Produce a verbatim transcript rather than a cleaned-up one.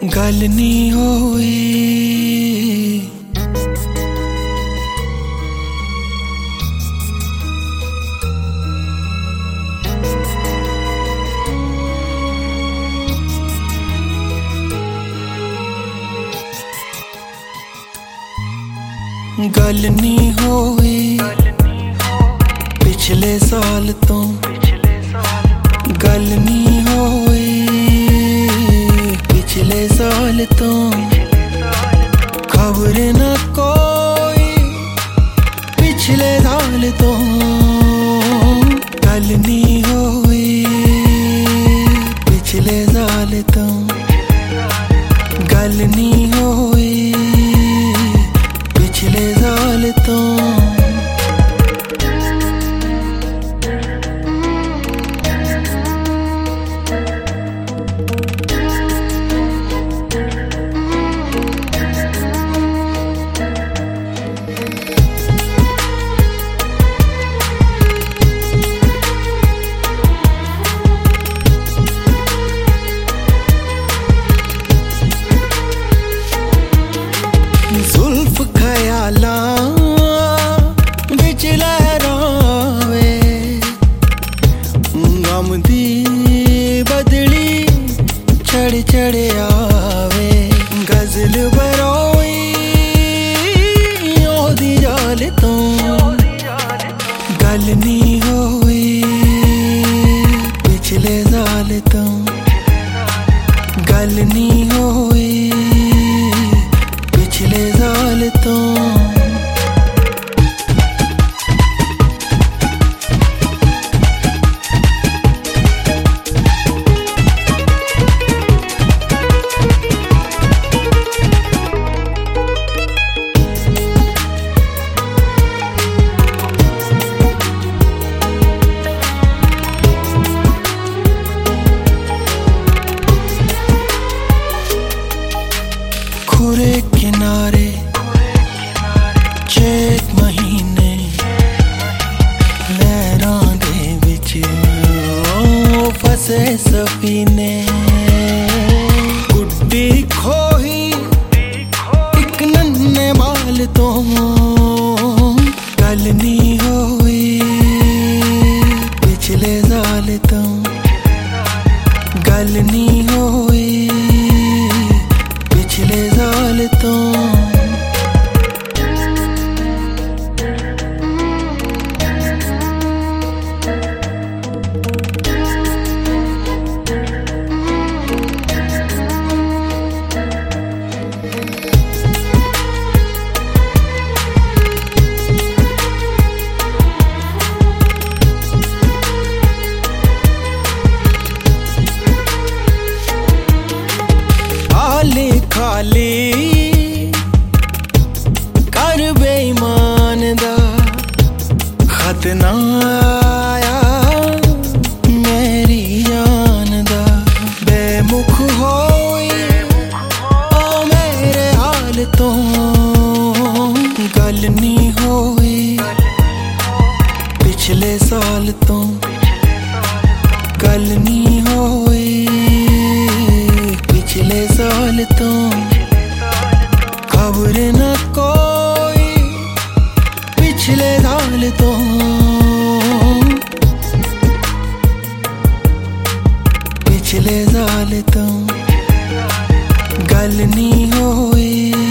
गल नहीं होए गल नहीं होए पिछले साल तो गल नहीं होए पिछले साल तो खबर न कोई पिछले साल तो गल नहीं होए पिछले साल तो गल नहीं होए पिछले साल तो जुल्फ ख्यालां विच लहरावे गम दी बदली चढ़ चढ़ आवे गजल बरोई ओदी जाल तो गल नहीं होए पिछले साल तो गल नहीं होए पिछले साल तो खुरे किनारे चेक महीने लहरां दे विच फसे सफीने गुड्डी खोही इक नन्हे बाल तो गल नहीं होए पिछले साल तो गल नहीं होए पिछले साल तो खाली कर बेईमान दा खत ना आया मेरी जान दा बेमुख होई ओ मेरे हाल तो गल नहीं होए पिछले साल तो गल नहीं होए पिछले साल तो खबर न कोई पिछले साल तो पिछले साल तो गल नहीं होए